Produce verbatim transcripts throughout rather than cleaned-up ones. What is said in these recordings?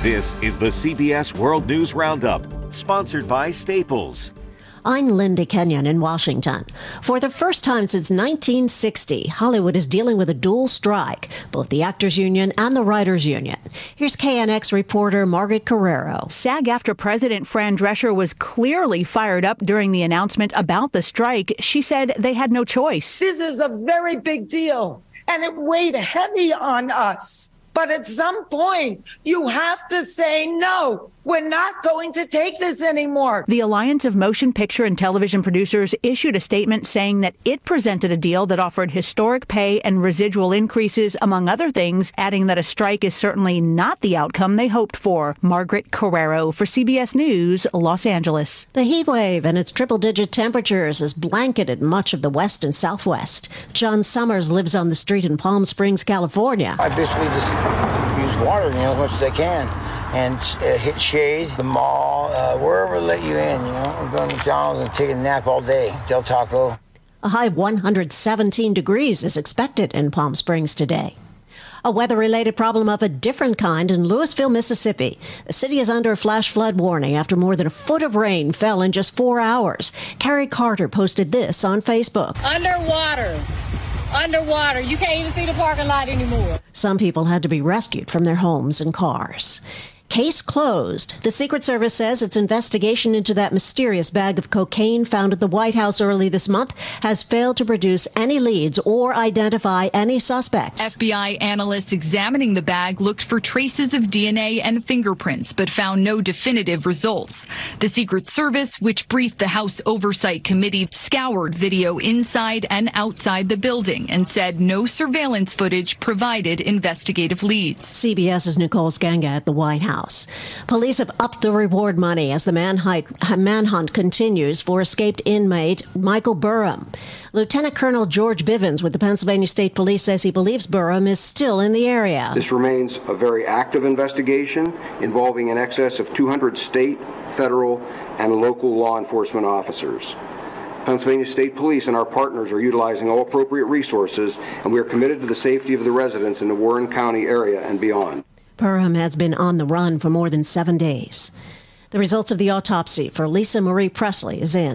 This is the C B S World News Roundup, sponsored by Staples. I'm Linda Kenyon in Washington. For the first time since nineteen sixty, Hollywood is dealing with a dual strike, both the Actors Union and the Writers Union. Here's K N X reporter Margaret Carrero. SAG-AFTRA President Fran Drescher was clearly fired up during the announcement about the strike. She said they had no choice. This is a very big deal, and it weighed heavy on us. But at some point, you have to say, no, we're not going to take this anymore. The Alliance of Motion Picture and Television Producers issued a statement saying that it presented a deal that offered historic pay and residual increases, among other things, adding that a strike is certainly not the outcome they hoped for. Margaret Carrero for C B S News, Los Angeles. The heat wave and its triple-digit temperatures has blanketed much of the west and southwest. John Summers lives on the street in Palm Springs, California. I basically just use water, you know, as much as I can. And uh, hit shade, the mall, uh, wherever they let you in, you know. I'm going to McDonald's and take a nap all day. Del Taco. A high one hundred seventeen degrees is expected in Palm Springs today. A weather-related problem of a different kind in Louisville, Mississippi. The city is under a flash flood warning after more than a foot of rain fell in just four hours. Carrie Carter posted this on Facebook. Underwater. Underwater. You can't even see the parking lot anymore. Some people had to be rescued from their homes and cars. Case closed. The Secret Service says its investigation into that mysterious bag of cocaine found at the White House early this month has failed to produce any leads or identify any suspects. F B I analysts examining the bag looked for traces of D N A and fingerprints, but found no definitive results. The Secret Service, which briefed the House Oversight Committee, scoured video inside and outside the building and said no surveillance footage provided investigative leads. CBS's Nicole Skanga at the White House. Police have upped the reward money as the manhunt, manhunt continues for escaped inmate Michael Burham. Lieutenant Colonel George Bivens with the Pennsylvania State Police says he believes Burham is still in the area. This remains a very active investigation involving in excess of two hundred state, federal, and local law enforcement officers. Pennsylvania State Police and our partners are utilizing all appropriate resources, and we are committed to the safety of the residents in the Warren County area and beyond. Burham has been on the run for more than seven days. The results of the autopsy for Lisa Marie Presley is in.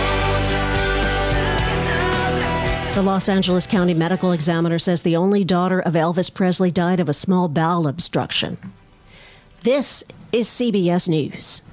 The Los Angeles County Medical Examiner says the only daughter of Elvis Presley died of a small bowel obstruction. This is C B S News.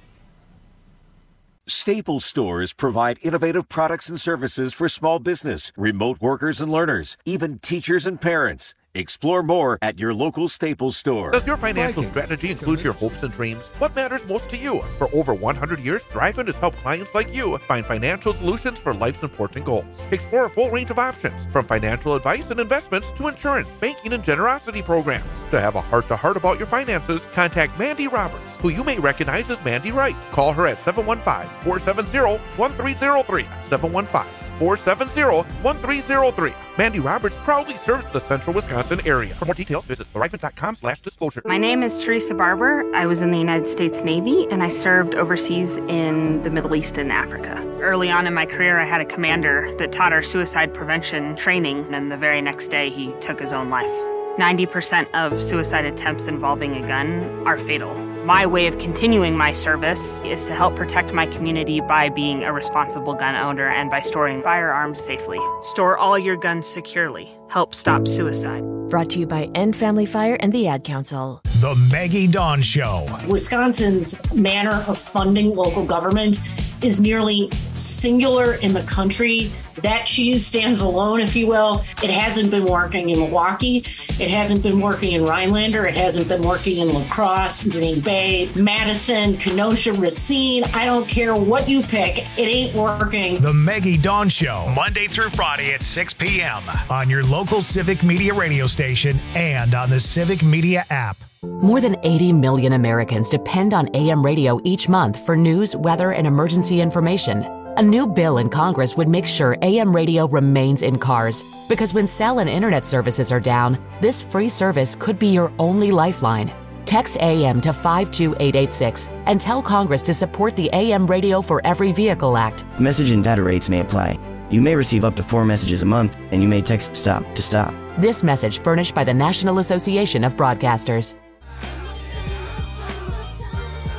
Staples stores provide innovative products and services for small business, remote workers and learners, even teachers and parents. Explore more at your local Staples store. Does your financial strategy include your hopes and dreams? What matters most to you? For over one hundred years, Thrivent has helped clients like you find financial solutions for life's important goals. Explore a full range of options, from financial advice and investments to insurance, banking, and generosity programs. To have a heart-to-heart about your finances, contact Mandy Roberts, who you may recognize as Mandy Wright. Call her at seven one five, four seven zero, one three zero three, seven one five, four seven zero, one three zero three. Mandy Roberts proudly serves the central Wisconsin area. For more details, visit thrivent.com slash disclosure. My name is Teresa Barber. I was in the United States Navy, and I served overseas in the Middle East and Africa. Early on in my career, I had a commander that taught our suicide prevention training, and the very next day, he took his own life. ninety percent of suicide attempts involving a gun are fatal. My way of continuing my service is to help protect my community by being a responsible gun owner and by storing firearms safely. Store all your guns securely. Help stop suicide. Brought to you by End Family Fire and the Ad Council. The Maggie Dawn Show. Wisconsin's manner of funding local government is nearly singular in the country. That cheese stands alone, if you will. It hasn't been working in Milwaukee. It hasn't been working in Rhinelander. It hasn't been working in La Crosse, Green Bay, Madison, Kenosha, Racine. I don't care what you pick. It ain't working. The Maggie Dawn Show, Monday through Friday at six p.m. on your local Civic Media radio station and on the Civic Media app. More than eighty million Americans depend on A M radio each month for news, weather, and emergency information. A new bill in Congress would make sure A M radio remains in cars, because when cell and internet services are down, this free service could be your only lifeline. Text A M to five two eight eight six and tell Congress to support the A M Radio for Every Vehicle Act. Message and data rates may apply. You may receive up to four messages a month, and you may text STOP to stop. This message furnished by the National Association of Broadcasters.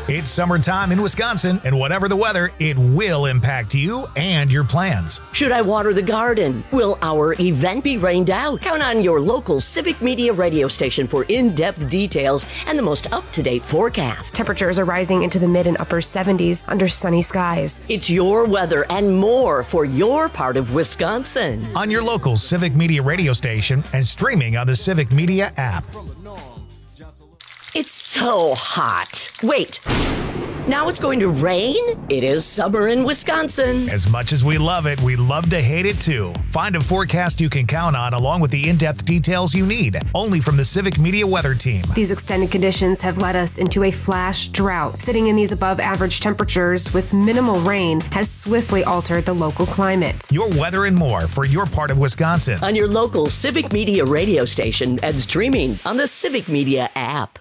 It's summertime in Wisconsin, and whatever the weather, it will impact you and your plans. Should I water the garden? Will our event be rained out? Count on your local Civic Media radio station for in-depth details and the most up-to-date forecast. Temperatures are rising into the mid and upper seventies under sunny skies. It's your weather and more for your part of Wisconsin. On your local Civic Media radio station and streaming on the Civic Media app. It's so hot. Wait. Now it's going to rain? It is summer in Wisconsin. As much as we love it, we love to hate it too. Find a forecast you can count on along with the in-depth details you need, only from the Civic Media Weather Team. These extended conditions have led us into a flash drought. Sitting in these above average temperatures with minimal rain has swiftly altered the local climate. Your weather and more for your part of Wisconsin. On your local Civic Media radio station and streaming on the Civic Media app.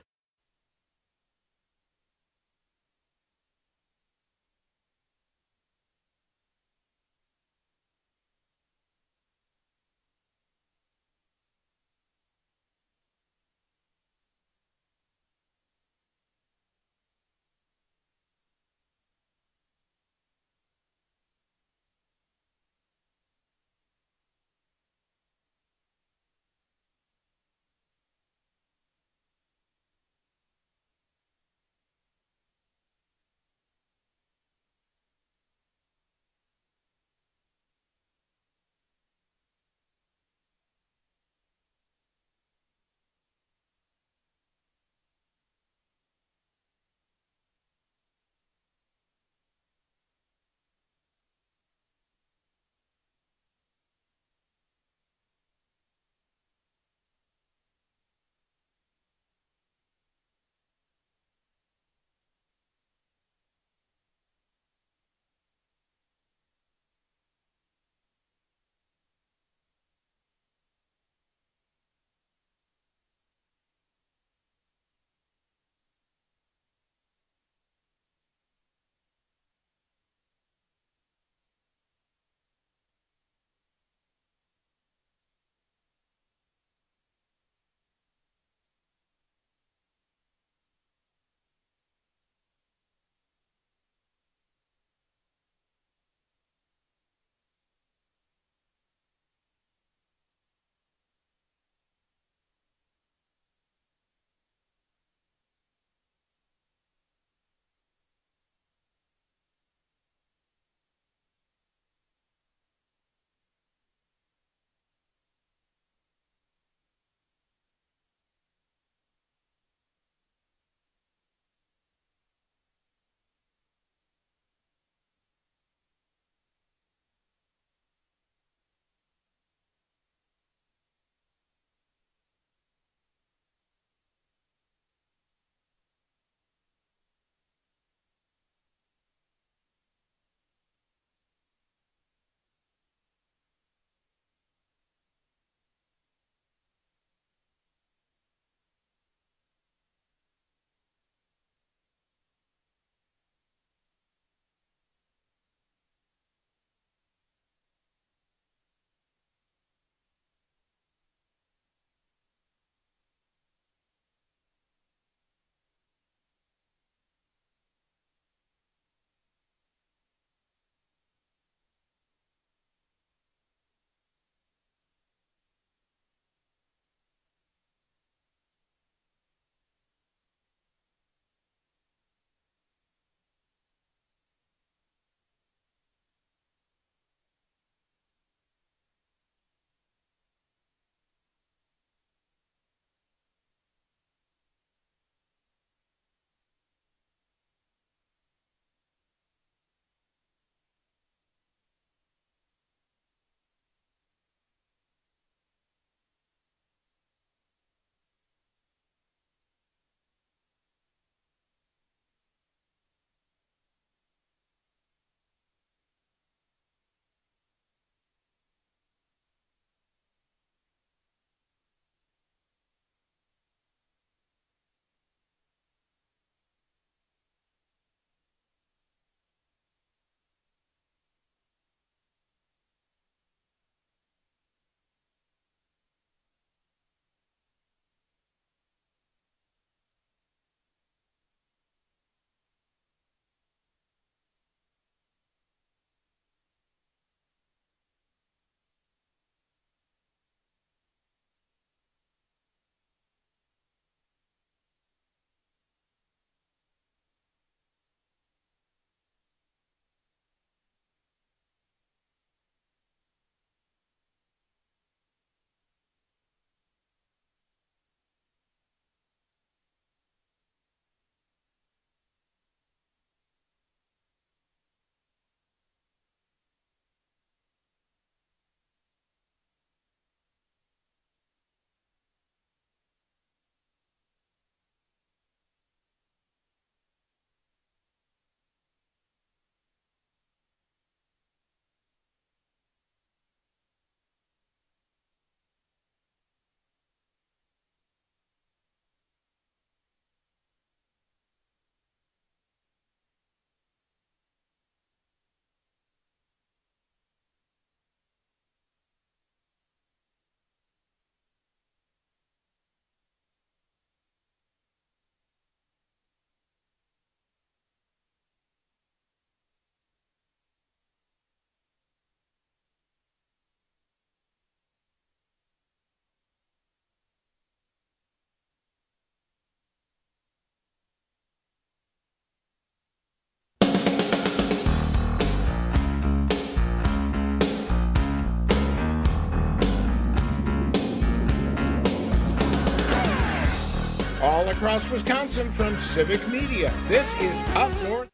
All across Wisconsin from Civic Media, this is Up North.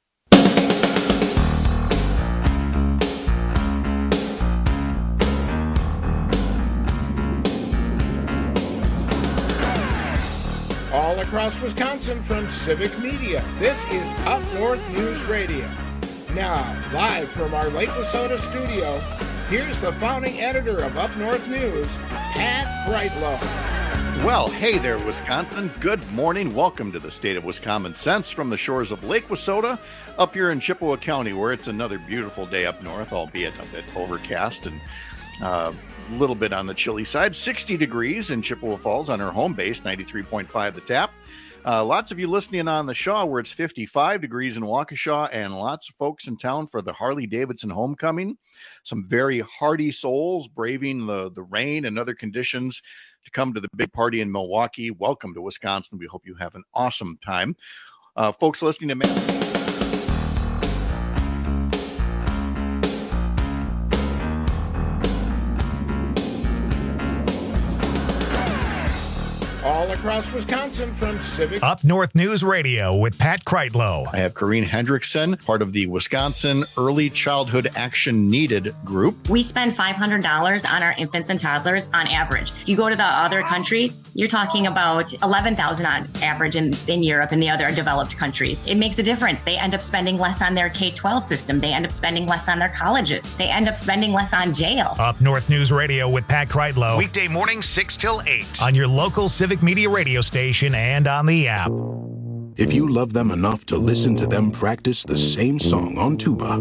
All across Wisconsin from Civic Media, this is Up North News Radio. Now, live from our Lake Wissota studio, here's the founding editor of Up North News, Pat Breitlow. Well, hey there, Wisconsin. Good morning. Welcome to the State of Wisconsin Sense from the shores of Lake Wissota up here in Chippewa County, where it's another beautiful day up north, albeit a bit overcast and uh, a little bit on the chilly side. sixty degrees in Chippewa Falls on our home base, ninety-three point five the tap. Uh, lots of you listening on the Shaw, where it's fifty-five degrees in Waukesha, and lots of folks in town for the Harley-Davidson homecoming. Some very hardy souls braving the, the rain and other conditions to come to the big party in Milwaukee. Welcome to Wisconsin. We hope you have an awesome time. Uh, folks listening to me. All across Wisconsin from Civic. Up North News Radio with Pat Kreitlow. I have Corrine Hendrickson, part of the Wisconsin Early Childhood Action Needed group. We spend five hundred dollars on our infants and toddlers on average. If you go to the other countries, you're talking about eleven thousand dollars on average in, in Europe and the other developed countries. It makes a difference. They end up spending less on their K twelve system. They end up spending less on their colleges. They end up spending less on jail. Up North News Radio with Pat Kreitlow. Weekday morning, six till eight. On your local Civic Media radio station and on the app. If you love them enough to listen to them practice the same song on tuba,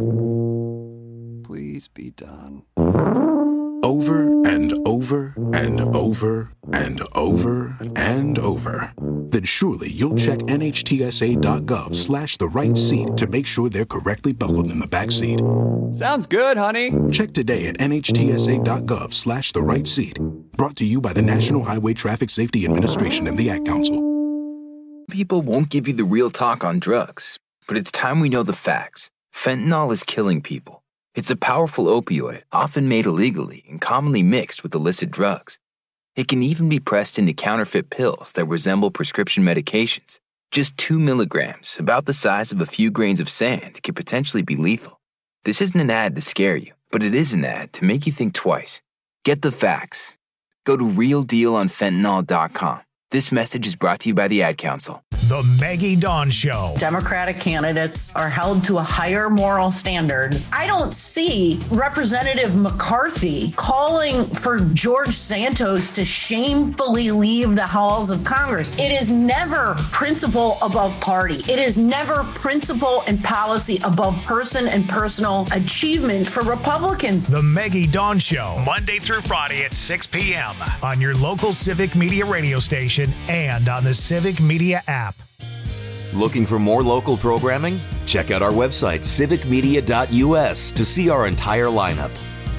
please be done. Over and over and over and over and over, then surely you'll check N H T S A dot gov slash the right seat to make sure they're correctly buckled in the back seat. Sounds good, honey. Check today at N H T S A dot gov slash the right seat. Brought to you by the National Highway Traffic Safety Administration and the Ad Council. People won't give you the real talk on drugs, but it's time we know the facts. Fentanyl is killing people. It's a powerful opioid, often made illegally and commonly mixed with illicit drugs. It can even be pressed into counterfeit pills that resemble prescription medications. Just two milligrams, about the size of a few grains of sand, can potentially be lethal. This isn't an ad to scare you, but it is an ad to make you think twice. Get the facts. Go to real deal on fentanyl dot com. This message is brought to you by the Ad Council. The Maggie Dawn Show. Democratic candidates are held to a higher moral standard. I don't see Representative McCarthy calling for George Santos to shamefully leave the halls of Congress. It is never principle above party. It is never principle and policy above person and personal achievement for Republicans. The Maggie Dawn Show, Monday through Friday at six p.m. on your local Civic Media radio station and on the Civic Media app. Looking for more local programming? Check out our website, civic media dot u s, to see our entire lineup.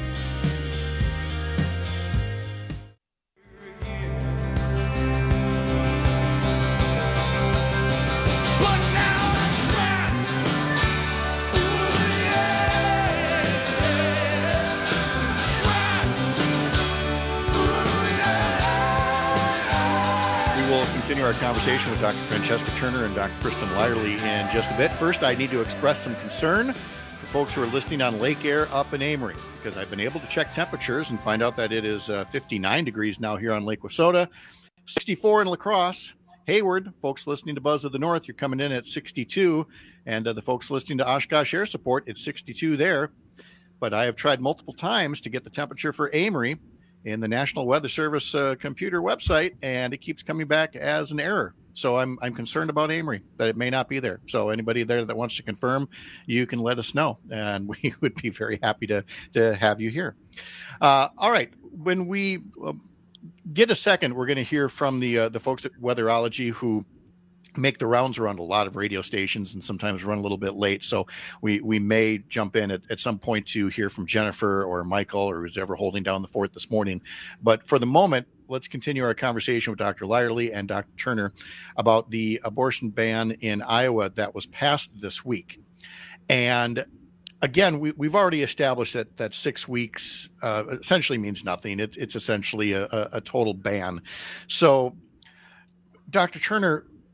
Our conversation with Doctor Francesca Turner and Doctor Kristen Lyerly in just a bit. First, I need to express some concern for folks who are listening on Lake Air up in Amory, because I've been able to check temperatures and find out that it is uh, fifty-nine degrees now here on Lake Wissota, sixty-four in La Crosse. Hayward, folks listening to Buzz of the North, you're coming in at sixty-two, and uh, the folks listening to Oshkosh Air Support, it's sixty-two there. But I have tried multiple times to get the temperature for Amory in the National Weather Service uh, computer website, and it keeps coming back as an error. So I'm I'm concerned about Amory, that it may not be there. So anybody there that wants to confirm, you can let us know, and we would be very happy to, to have you here. Uh, all right. When we uh, get a second, we're going to hear from the uh, the folks at Weatherology who make the rounds around a lot of radio stations and sometimes run a little bit late. So we, we may jump in at, at some point to hear from Jennifer or Michael or who's ever holding down the fort this morning. But for the moment, let's continue our conversation with Doctor Lyerly and Doctor Turner about the abortion ban in Iowa that was passed this week. And again, we, we've already established that that six weeks uh, essentially means nothing. It, it's essentially a, a, a total ban. So, Doctor Turner,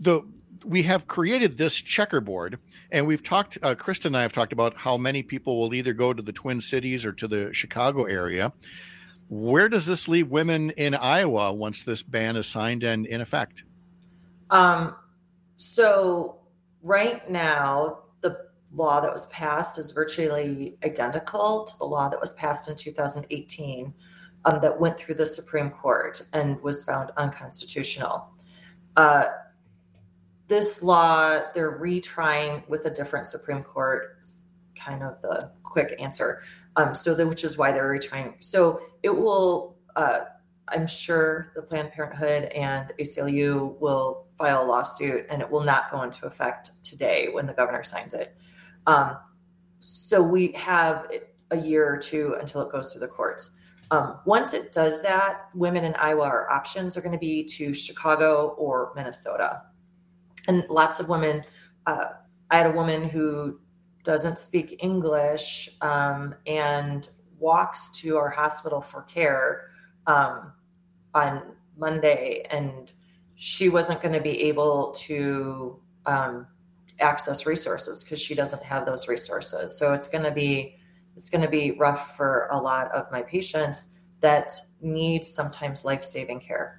the we have created this checkerboard, and we've talked, uh, Kristen and I have talked about how many people will either go to the Twin Cities or to the Chicago area. Where does this leave women in Iowa once this ban is signed and in effect? Um, so right now, the law that was passed is virtually identical to the law that was passed in two thousand eighteen um, that went through the Supreme Court and was found unconstitutional. Uh, this law, they're retrying with a different Supreme Court, is kind of the quick answer. Um, so the, which is why they're retrying. So it will, uh, I'm sure the Planned Parenthood and A C L U will file a lawsuit, and it will not go into effect today when the governor signs it. Um, so we have a year or two until it goes through the courts. Um, once it does that, women in Iowa, our options are going to be to Chicago or Minnesota. And lots of women, uh, I had a woman who doesn't speak English um, and walks to our hospital for care um, on Monday, and she wasn't going to be able to um, access resources because she doesn't have those resources. So it's going to be it's going to be rough for a lot of my patients that need sometimes life-saving care.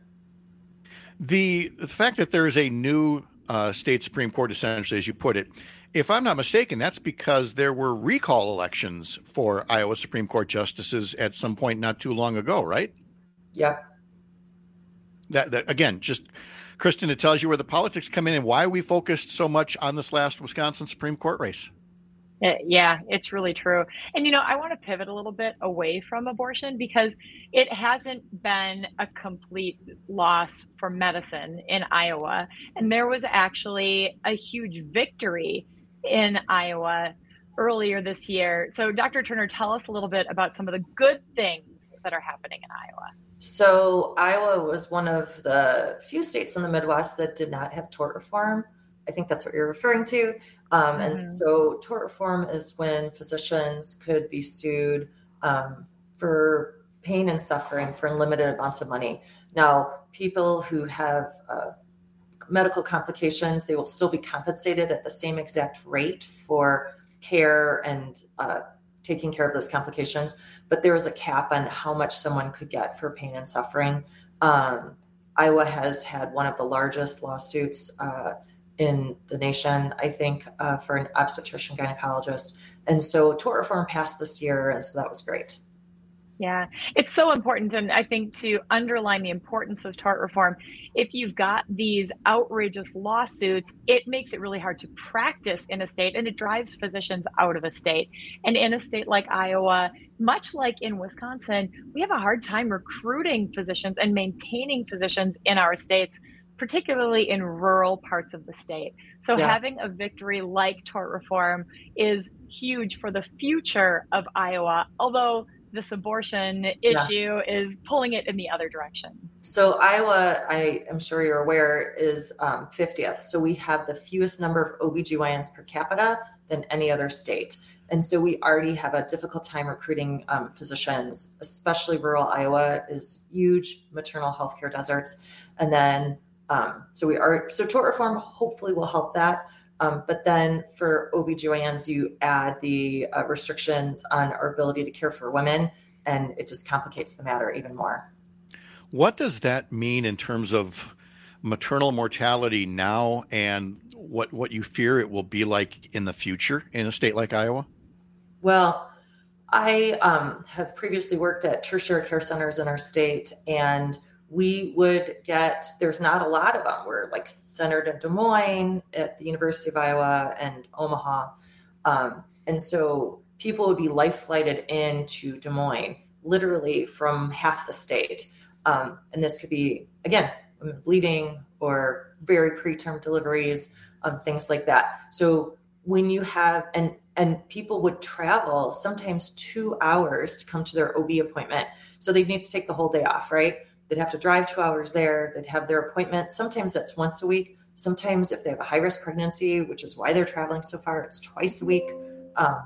The, the fact that there is a new uh, state Supreme Court, essentially, as you put it, if I'm not mistaken, that's because there were recall elections for Iowa Supreme Court justices at some point not too long ago, right? Yep. That, that again, just, Kristen, it tells you where the politics come in and why we focused so much on this last Wisconsin Supreme Court race. Yeah, it's really true. And, you know, I want to pivot a little bit away from abortion because it hasn't been a complete loss for medicine in Iowa. And there was actually a huge victory in Iowa earlier this year. So, Doctor Turner, tell us a little bit about some of the good things that are happening in Iowa. So Iowa was one of the few states in the Midwest that did not have tort reform. I think that's what you're referring to. Um, mm-hmm. And so tort reform is when physicians could be sued um, for pain and suffering for unlimited amounts of money. Now, people who have uh, medical complications, they will still be compensated at the same exact rate for care and uh, taking care of those complications. But there is a cap on how much someone could get for pain and suffering. Um, Iowa has had one of the largest lawsuits uh, in the nation, I think, uh, for an obstetrician gynecologist. And so tort reform passed this year, and so that was great. Yeah, it's so important. And I think to underline the importance of tort reform, if you've got these outrageous lawsuits, it makes it really hard to practice in a state, and it drives physicians out of a state. And in a state like Iowa, much like in Wisconsin, we have a hard time recruiting physicians and maintaining physicians in our states, particularly in rural parts of the state. So yeah. having a victory like tort reform is huge for the future of Iowa, although this abortion issue yeah. is pulling it in the other direction. So Iowa, I am sure you're aware, is um, fiftieth. So we have the fewest number of O B G Y Ns per capita than any other state. And so we already have a difficult time recruiting um, physicians, especially rural Iowa is huge maternal healthcare deserts. And then, um, so we are, so tort reform hopefully will help that. Um, but then for O B G Y Ns, you add the uh, restrictions on our ability to care for women, and it just complicates the matter even more. What does that mean in terms of maternal mortality now and what, what you fear it will be like in the future in a state like Iowa? Well, I um, have previously worked at tertiary care centers in our state, and we would get, there's not a lot of them. We're like centered in Des Moines at the University of Iowa and Omaha. Um, and so people would be life flighted into Des Moines, literally from half the state. Um, and this could be, again, women bleeding or very preterm deliveries, um, things like that. So when you have, and, and people would travel sometimes two hours to come to their O B appointment. So they'd need to take the whole day off, right? They'd have to drive two hours there. They'd have their appointment. Sometimes that's once a week. Sometimes if they have a high risk pregnancy, which is why they're traveling so far, it's twice a week. Um,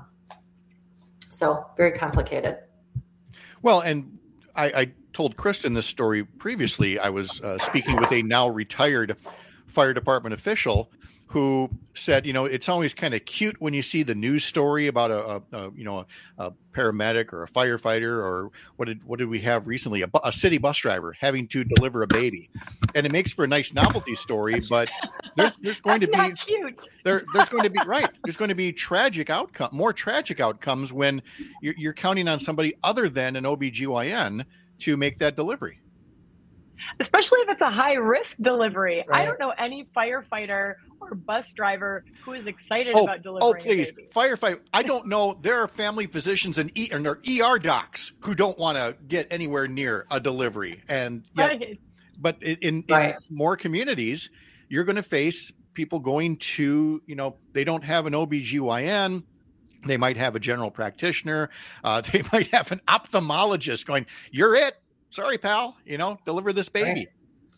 so very complicated. Well, and I, I told Kristen this story previously. I was uh, speaking with a now retired fire department official who said, you know, it's always kind of cute when you see the news story about a, a, a you know, a, a paramedic or a firefighter, or what did what did we have recently? A, bu- a city bus driver having to deliver a baby, and it makes for a nice novelty story. But there's there's going That's to be not cute. there there's going to be right. There's going to be tragic outcome, more tragic outcomes when you're, you're counting on somebody other than an O B G Y N to make that delivery. Especially if it's a high risk delivery. Right. I don't know any firefighter or bus driver who is excited Oh, about delivering. oh, please, a baby. firefight. I don't know. There are family physicians and, e- and there are E R docs who don't want to get anywhere near a delivery. And yet, Right. but in, in, Right. in more communities, you're going to face people going to, you know, they don't have an O B G Y N. They might have a general practitioner. Uh, they might have an ophthalmologist going, you're it. Sorry, pal, you know, deliver this baby.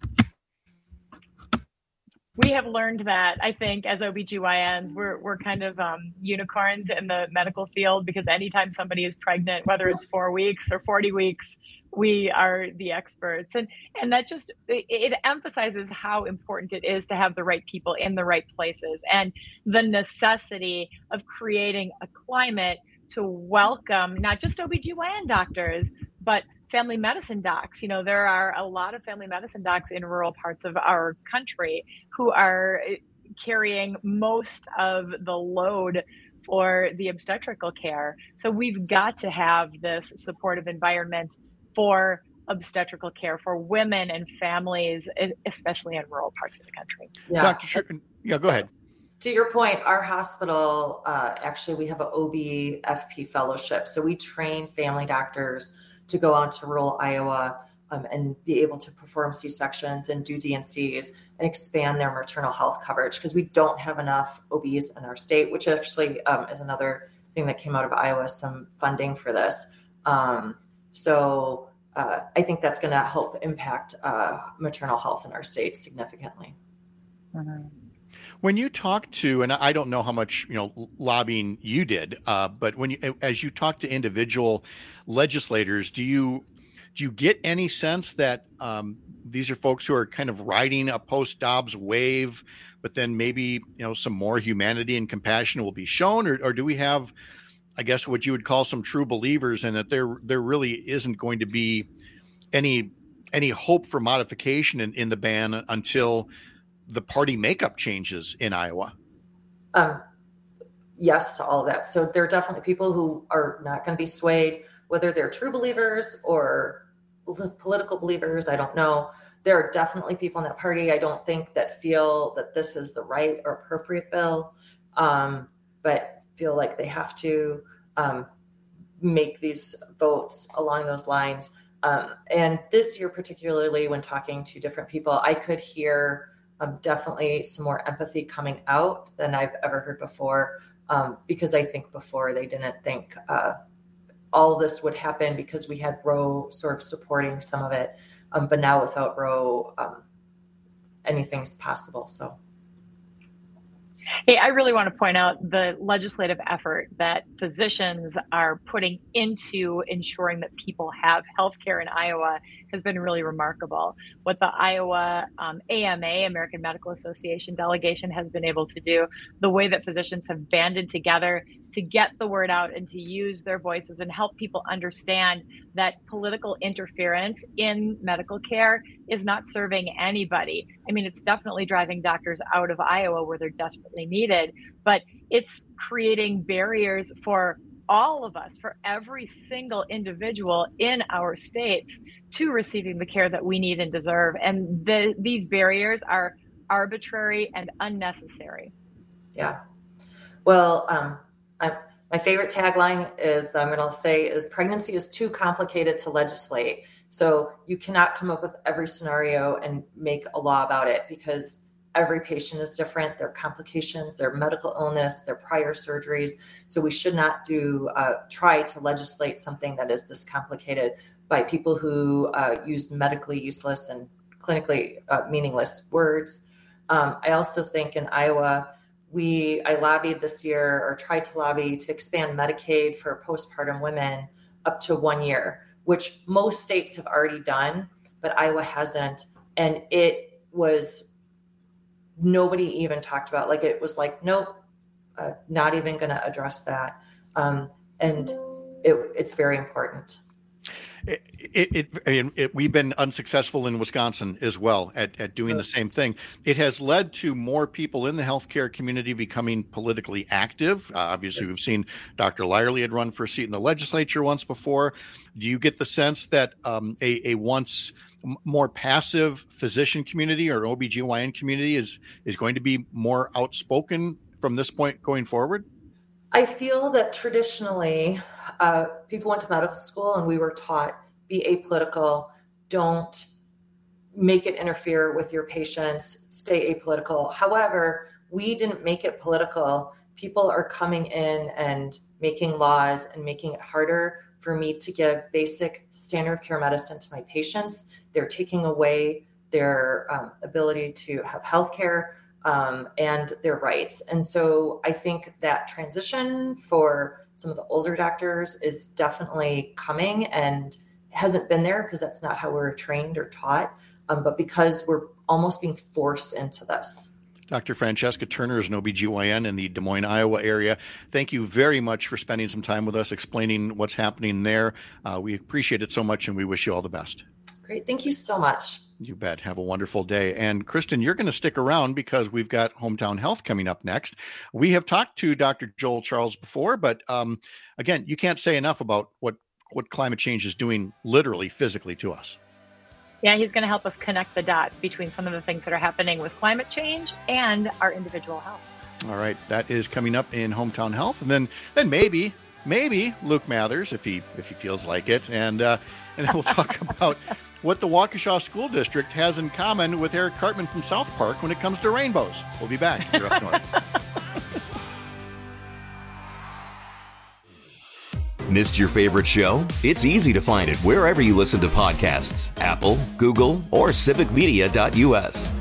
We have learned that, I think, as O B G Y Ns, we're, we're kind of um, unicorns in the medical field, because anytime somebody is pregnant, whether it's four weeks or forty weeks, we are the experts. And, and that just, it, it emphasizes how important it is to have the right people in the right places, and the necessity of creating a climate to welcome not just O B G Y N doctors, but family medicine docs. You know, there are a lot of family medicine docs in rural parts of our country who are carrying most of the load for the obstetrical care. So we've got to have this supportive environment for obstetrical care for women and families, especially in rural parts of the country. Yeah. Doctor Sh- yeah, go ahead. To your point, our hospital, uh, actually, we have an O B F P fellowship. So we train family doctors to go out to rural Iowa um, and be able to perform C-sections and do D and Cs and expand their maternal health coverage, because we don't have enough O Bs in our state, which actually um, is another thing that came out of Iowa, some funding for this. Um, so uh, I think that's going to help impact uh, maternal health in our state significantly. Mm-hmm. When you talk to, and I don't know how much, you know, lobbying you did, uh, but when you, as you talk to individual legislators, do you, do you get any sense that um, these are folks who are kind of riding a post-Dobbs wave, but then maybe, you know, some more humanity and compassion will be shown, or, or do we have, I guess, what you would call some true believers in that there, there really isn't going to be any, any hope for modification in, in the ban until the party makeup changes in Iowa? Um, yes to all of that. So there are definitely people who are not going to be swayed, whether they're true believers or political believers. I don't know. There are definitely people in that party, I don't think, that feel that this is the right or appropriate bill, um, but feel like they have to um, make these votes along those lines. Um, and this year, particularly when talking to different people, I could hear Um, definitely some more empathy coming out than I've ever heard before, um, because I think before they didn't think uh, all of this would happen because we had Roe sort of supporting some of it. Um, but now without Roe, um, anything's possible. So. Hey, I really want to point out the legislative effort that physicians are putting into ensuring that people have healthcare in Iowa has been really remarkable. What the Iowa um, A M A, American Medical Association delegation, has been able to do, the way that physicians have banded together to get the word out and to use their voices and help people understand that political interference in medical care is not serving anybody. I mean, it's definitely driving doctors out of Iowa where they're desperately needed, but it's creating barriers for all of us, for every single individual in our states, to receiving the care that we need and deserve. And the, these barriers are arbitrary and unnecessary. Yeah. Well, um, I, my favorite tagline is that I'm going to say is pregnancy is too complicated to legislate. So you cannot come up with every scenario and make a law about it, because every patient is different, their complications, their medical illness, their prior surgeries. So we should not do uh, try to legislate something that is this complicated by people who uh, use medically useless and clinically uh, meaningless words. Um, I also think in Iowa, we I lobbied this year, or tried to lobby, to expand Medicaid for postpartum women up to one year, which most states have already done, but Iowa hasn't. And it was nobody even talked about. Like, it was like, nope, uh, not even going to address that. Um, and it, it's very important. It, it, it, it, we've been unsuccessful in Wisconsin as well at, at doing the same thing. It has led to more people in the healthcare community becoming politically active. Uh, obviously, we've seen Doctor Lyerly had run for a seat in the legislature once before. Do you get the sense that um, a, a once more passive physician community or O B G Y N community is, is going to be more outspoken from this point going forward? I feel that traditionally, uh, people went to medical school and we were taught, be apolitical, don't make it interfere with your patients, stay apolitical. However, we didn't make it political. People are coming in and making laws and making it harder for me to give basic standard of care medicine to my patients. They're taking away their um, ability to have healthcare um, and their rights. And so I think that transition for some of the older doctors is definitely coming and hasn't been there because that's not how we're trained or taught, um, but because we're almost being forced into this. Doctor Francesca Turner is an O B G Y N in the Des Moines, Iowa area. Thank you very much for spending some time with us, explaining what's happening there. Uh, we appreciate it so much, and we wish you all the best. Great. Thank you so much. You bet. Have a wonderful day. And Kristen, you're going to stick around because we've got Hometown Health coming up next. We have talked to Doctor Joel Charles before, but um, again, you can't say enough about what, what climate change is doing literally, physically to us. Yeah, he's going to help us connect the dots between some of the things that are happening with climate change and our individual health. All right. That is coming up in Hometown Health. And then then maybe, maybe Luke Mathers, if he if he feels like it. And, uh, and then we'll talk about what the Waukesha School District has in common with Eric Cartman from South Park when it comes to rainbows. We'll be back here up north. Missed your favorite show? It's easy to find it wherever you listen to podcasts. Apple, Google, or civic media dot U S.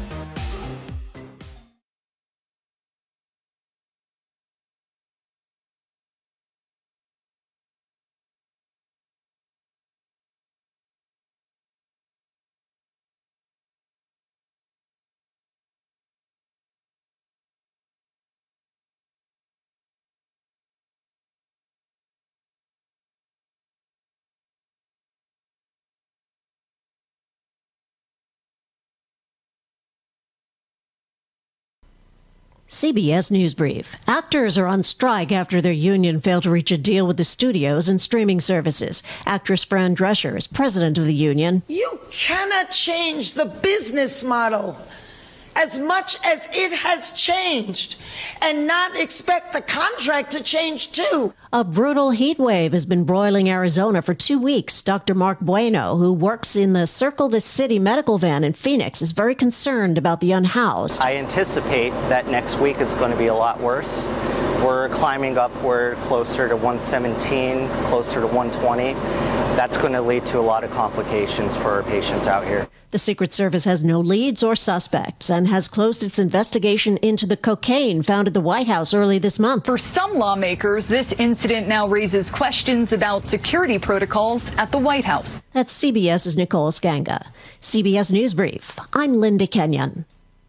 C B S News Brief. Actors are on strike after their union failed to reach a deal with the studios and streaming services. Actress Fran Drescher is president of the union. You cannot change the business model as much as it has changed and not expect the contract to change too. A brutal heat wave has been broiling Arizona for two weeks. Doctor Mark Bueno, who works in the Circle the City medical van in Phoenix, is very concerned about the unhoused. I anticipate that next week is going to be a lot worse. We're climbing upward closer to one seventeen, closer to one twenty. That's going to lead to a lot of complications for our patients out here. The Secret Service has no leads or suspects and has closed its investigation into the cocaine found at the White House early this month. For some lawmakers, this incident now raises questions about security protocols at the White House. That's CBS's Nicole Skanga. C B S News Brief. I'm Linda Kenyon.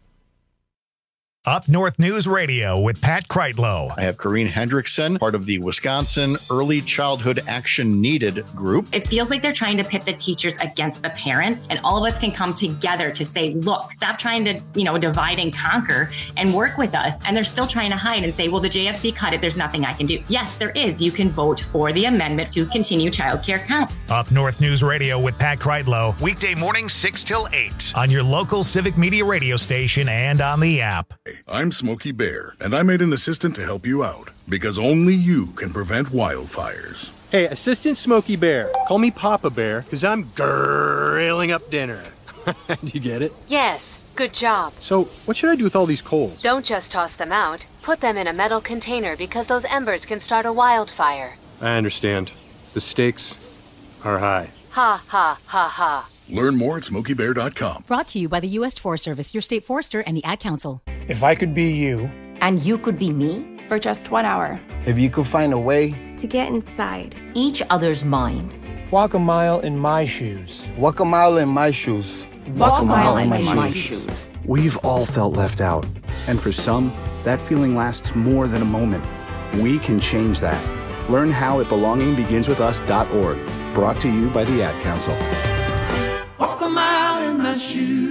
Up North News Radio with Pat Kreitlow. I have Corrine Hendrickson, part of the Wisconsin Early Childhood Action Needed group. It feels like they're trying to pit the teachers against the parents, and all of us can come together to say, look, stop trying to, you know, divide and conquer and work with us. And they're still trying to hide and say, well, the J F C cut it. There's nothing I can do. Yes, there is. You can vote for the amendment to continue childcare counts. Up North News Radio with Pat Kreitlow. Weekday mornings six till eight on your local Civic Media radio station and on the app. I'm Smokey Bear, and I made an assistant to help you out, because only you can prevent wildfires. Hey, Assistant Smokey Bear, call me Papa Bear, because I'm grilling up dinner. Do you get it? Yes, good job. So, what should I do with all these coals? Don't just toss them out. Put them in a metal container, because those embers can start a wildfire. I understand. The stakes are high. Ha, ha, ha, ha. Learn more at smokey bear dot com. Brought to you by the U S Forest Service, your state forester, and the Ad Council. If I could be you. And you could be me. For just one hour. If you could find a way. To get inside. Each other's mind. Walk a mile in my shoes. Walk a mile in my shoes. Walk, Walk a mile, mile in, in my, my shoes. shoes. We've all felt left out. And for some, that feeling lasts more than a moment. We can change that. Learn how at belonging begins with us dot org. Brought to you by the Ad Council. Walk a mile in my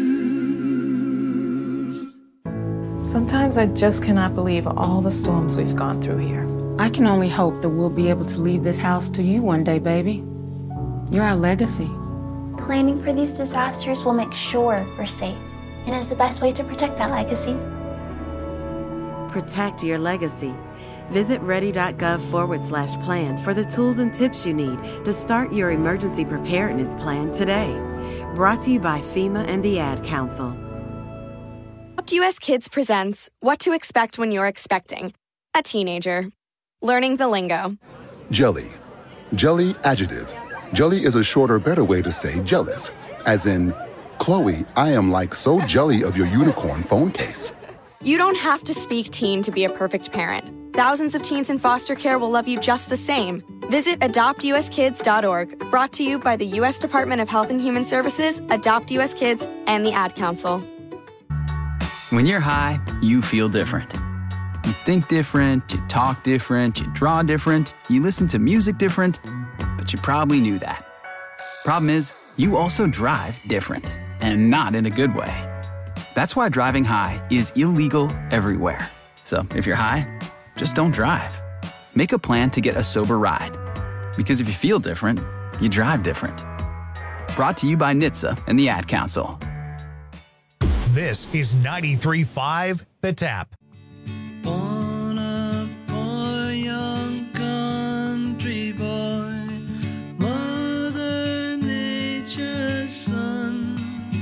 shoes. Sometimes I just cannot believe all the storms we've gone through here. I can only hope that we'll be able to leave this house to you one day, baby. You're our legacy. Planning for these disasters will make sure we're safe, and is the best way to protect that legacy. Protect your legacy. Visit ready.gov forward slash plan for the tools and tips you need to start your emergency preparedness plan today. Brought to you by FEMA and the Ad Council. Adopt U S Kids presents What to Expect When You're Expecting a Teenager. Learning the lingo. Jelly. Jelly adjective. Jelly is a shorter, better way to say jealous. As in, Chloe, I am like so jelly of your unicorn phone case. You don't have to speak teen to be a perfect parent. Thousands of teens in foster care will love you just the same. Visit adopt u s kids dot org. Brought to you by the U S Department of Health and Human Services, Adopt U S Kids, and the Ad Council. When you're high, you feel different. You think different, you talk different, you draw different, you listen to music different, but you probably knew that. Problem is, you also drive different, and not in a good way. That's why driving high is illegal everywhere. So if you're high, just don't drive. Make a plan to get a sober ride. Because if you feel different, you drive different. Brought to you by N H T S A and the Ad Council. This is ninety-three point five The Tap. Born a poor young country boy, Mother Nature's son.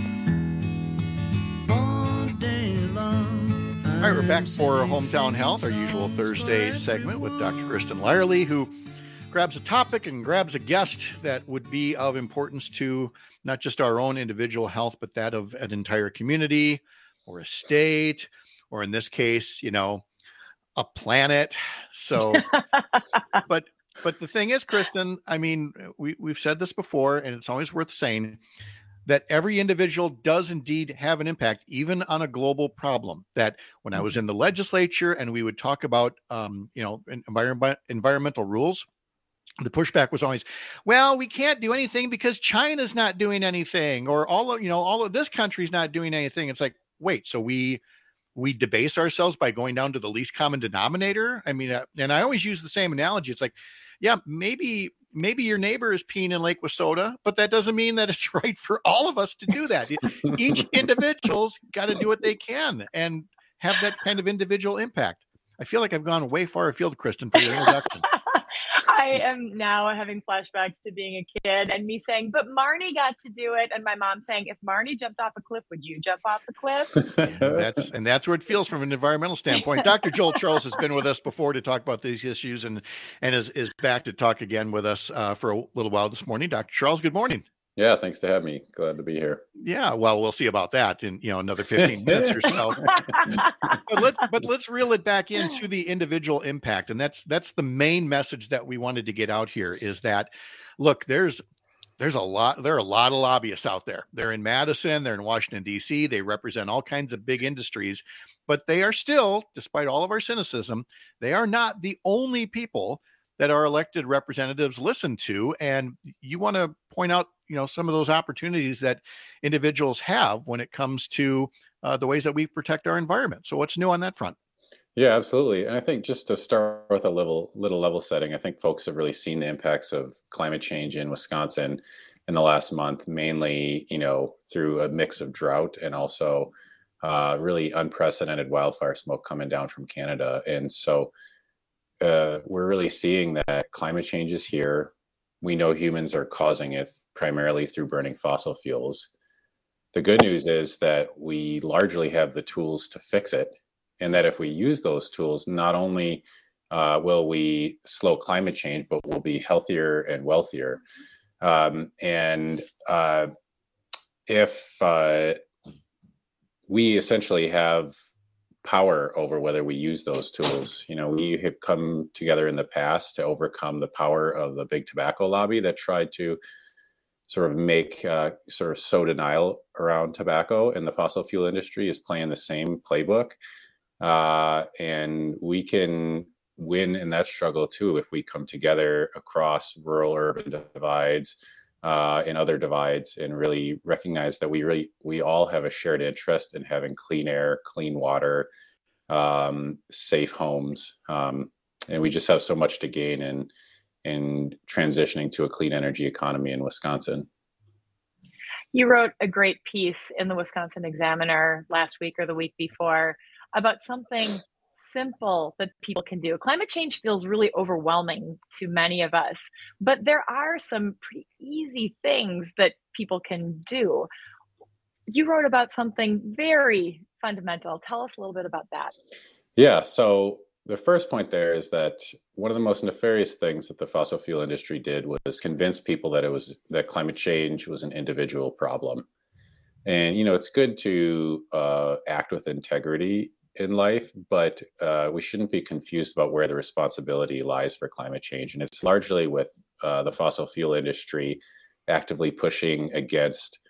All day long. All right, we're back for Hometown Health, our usual Thursday segment with Doctor Kristen Lyerly, who grabs a topic and grabs a guest that would be of importance to not just our own individual health, but that of an entire community or a state, or in this case, you know, a planet. So, but but the thing is, Kristen, I mean, we, we've said this before, and it's always worth saying that every individual does indeed have an impact, even on a global problem. That when I was in the legislature and we would talk about, um, you know, environment, environmental rules, the pushback was always, well, we can't do anything because China's not doing anything, or all of, you know, all of this country's not doing anything. It's like, wait, so we, we debase ourselves by going down to the least common denominator. I mean, uh, and I always use the same analogy. It's like, yeah, maybe, maybe your neighbor is peeing in Lake Wissota, but that doesn't mean that it's right for all of us to do that. Each individual's got to do what they can and have that kind of individual impact. I feel like I've gone way far afield, Kristen, for your introduction. I am now having flashbacks to being a kid and me saying, but Marnie got to do it. And my mom saying, if Marnie jumped off a cliff, would you jump off the cliff? that's and that's where it feels from an environmental standpoint. Doctor Joel Charles has been with us before to talk about these issues and, and is, is back to talk again with us uh, for a little while this morning. Doctor Charles, good morning. Yeah, thanks to have me. Glad to be here. Yeah, well, we'll see about that in, you know, another fifteen minutes or so. but let's but let's reel it back into the individual impact, and that's that's the main message that we wanted to get out here. Is that, look, there's there's a lot there are a lot of lobbyists out there. They're in Madison, they're in Washington D C. They represent all kinds of big industries, but they are still, despite all of our cynicism, they are not the only people that our elected representatives listen to. And you want to point out, you know, some of those opportunities that individuals have when it comes to uh, the ways that we protect our environment. So what's new on that front? Yeah, absolutely. And I think just to start with a little, little level setting, I think folks have really seen the impacts of climate change in Wisconsin in the last month, mainly, you know, through a mix of drought and also uh, really unprecedented wildfire smoke coming down from Canada. And so uh, we're really seeing that climate change is here. We know humans are causing it primarily through burning fossil fuels. The good news is that we largely have the tools to fix it, and that if we use those tools, not only uh, will we slow climate change, but we'll be healthier and wealthier. Um, and uh, if uh, we essentially have power over whether we use those tools. You know, we have come together in the past to overcome the power of the big tobacco lobby that tried to sort of make uh, sort of sow denial around tobacco, and the fossil fuel industry is playing the same playbook. Uh, and we can win in that struggle too if we come together across rural urban divides uh, and other divides, and really recognize that we really we all have a shared interest in having clean air, clean water, um, safe homes, um, and we just have so much to gain in in transitioning to a clean energy economy in Wisconsin. You wrote a great piece in the Wisconsin Examiner last week or the week before about something simple that people can do. Climate change feels really overwhelming to many of us, but there are some pretty easy things that people can do. You wrote about something very fundamental. Tell us a little bit about that. Yeah, so the first point there is that one of the most nefarious things that the fossil fuel industry did was convince people that it was that climate change was an individual problem. And, you know, it's good to uh, act with integrity in life, but uh, we shouldn't be confused about where the responsibility lies for climate change. And it's largely with uh, the fossil fuel industry actively pushing against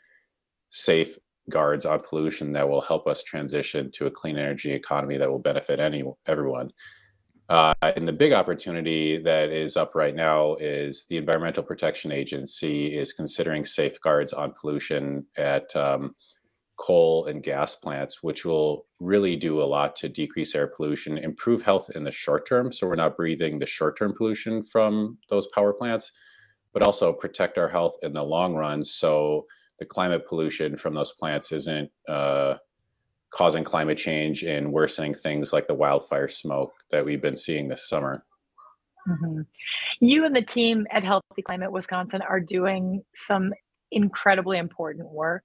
safeguards on pollution that will help us transition to a clean energy economy that will benefit any everyone. Uh, and the big opportunity that is up right now is the Environmental Protection Agency is considering safeguards on pollution at um, coal and gas plants, which will really do a lot to decrease air pollution, improve health in the short term, so we're not breathing the short-term pollution from those power plants, but also protect our health in the long run, so the climate pollution from those plants isn't uh, causing climate change and worsening things like the wildfire smoke that we've been seeing this summer. Mm-hmm. You and the team at Healthy Climate Wisconsin are doing some incredibly important work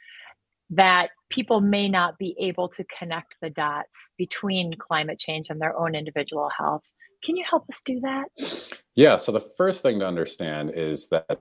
that people may not be able to connect the dots between climate change and their own individual health. Can you help us do that? Yeah, so the first thing to understand is that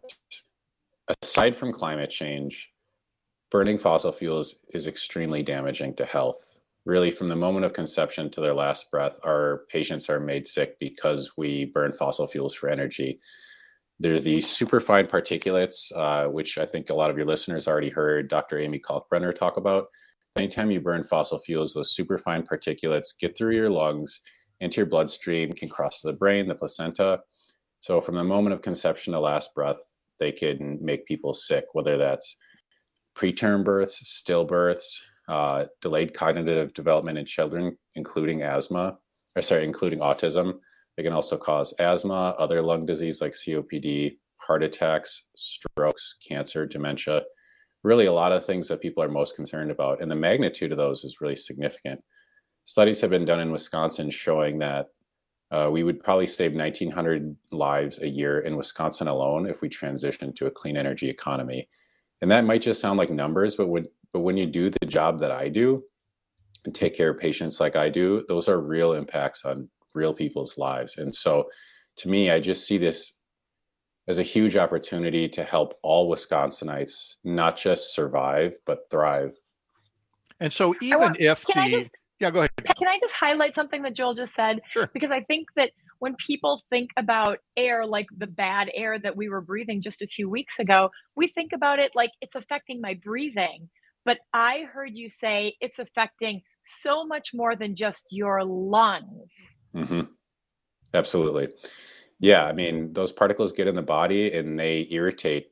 aside from climate change, burning fossil fuels is extremely damaging to health. Really, from the moment of conception to their last breath, our patients are made sick because we burn fossil fuels for energy. There's these superfine particulates, uh, which I think a lot of your listeners already heard Doctor Amy Kalkbrenner talk about. Anytime you burn fossil fuels, those superfine particulates get through your lungs, into your bloodstream, can cross to the brain, the placenta. So from the moment of conception to last breath, they can make people sick, whether that's preterm births, stillbirths, uh, delayed cognitive development in children, including asthma, or sorry, including autism. They can also cause asthma, other lung disease like C O P D, heart attacks, strokes, cancer, dementia, really a lot of things that people are most concerned about. And the magnitude of those is really significant. Studies have been done in Wisconsin showing that uh, we would probably save nineteen hundred lives a year in Wisconsin alone if we transition to a clean energy economy. And that might just sound like numbers, but when, but when you do the job that I do and take care of patients like I do, those are real impacts on real people's lives. And so to me, I just see this as a huge opportunity to help all Wisconsinites not just survive, but thrive. And so even want, if the, just, yeah, go ahead. Can I just highlight something that Joel just said? Sure. Because I think that when people think about air, like the bad air that we were breathing just a few weeks ago, we think about it like it's affecting my breathing. But I heard you say it's affecting so much more than just your lungs. Mm-hmm. Absolutely. Yeah. I mean, those particles get in the body and they irritate.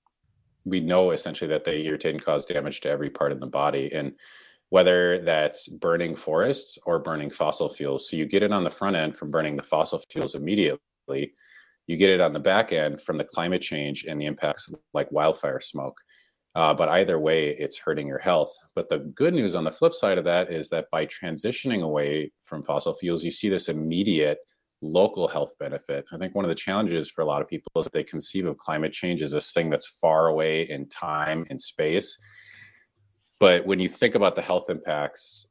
We know essentially that they irritate and cause damage to every part of the body. And whether that's burning forests or burning fossil fuels. So you get it on the front end from burning the fossil fuels immediately. You get it on the back end from the climate change and the impacts like wildfire smoke. Uh, but either way, it's hurting your health. But the good news on the flip side of that is that by transitioning away from fossil fuels, you see this immediate local health benefit. I think one of the challenges for a lot of people is that they conceive of climate change as this thing that's far away in time and space. But when you think about the health impacts,